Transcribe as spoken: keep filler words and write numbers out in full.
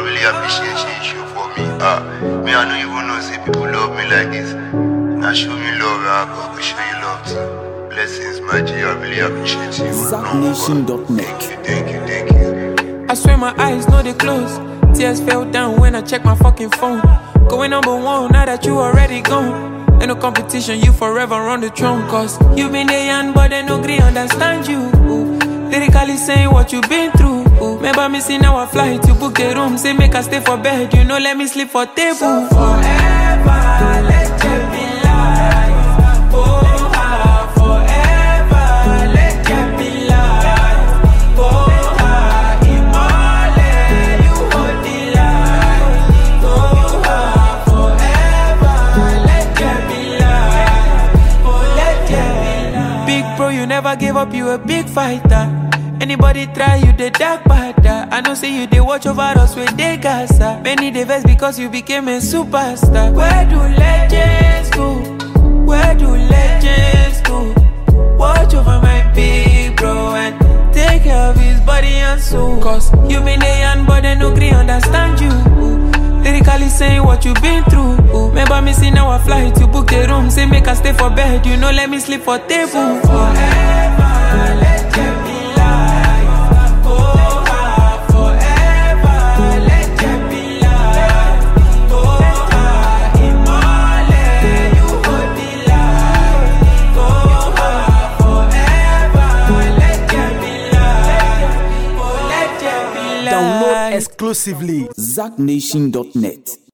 really appreciate you show for me. Ah, me I don't even know say people love me like this. Now show me love, I go show you love too. Blessings, my G, I really appreciate you. Zack Nation dot net. Thank you, thank you, thank you. I swear my eyes know they close. Tears fell down when I checked my fucking phone. Going number one now that you already gone. Ain't no competition, you forever on the throne. Cause you been there young but they no agree understand you. Ooh. Lyrically saying what you been through. Ooh. Remember me seeing our flight, you book the room. Say make us stay for bed, you know let me sleep for table. So forever, let there be life. Oh, ah, forever, let there be life. Oh, ah, Imole, you hold the light. Oh, ah, forever, let there be life. Oh, let there be life. Big bro, you never gave up, you a big fighter. Anybody try you, the dark bada. I know say you, they watch over us with they gasa. Many they vex because you became a superstar. Where do legends go? Where do legends go? Watch over my big bro and take care of his body and soul. Cause you been a young but they no agree understand you. Ooh. Lyrically saying what you been through. Ooh. Remember me seeing our flight, you book the room. Say make us stay for bed, you know let me sleep for table. So forever, let there be. Download exclusively Zack Nation dot net.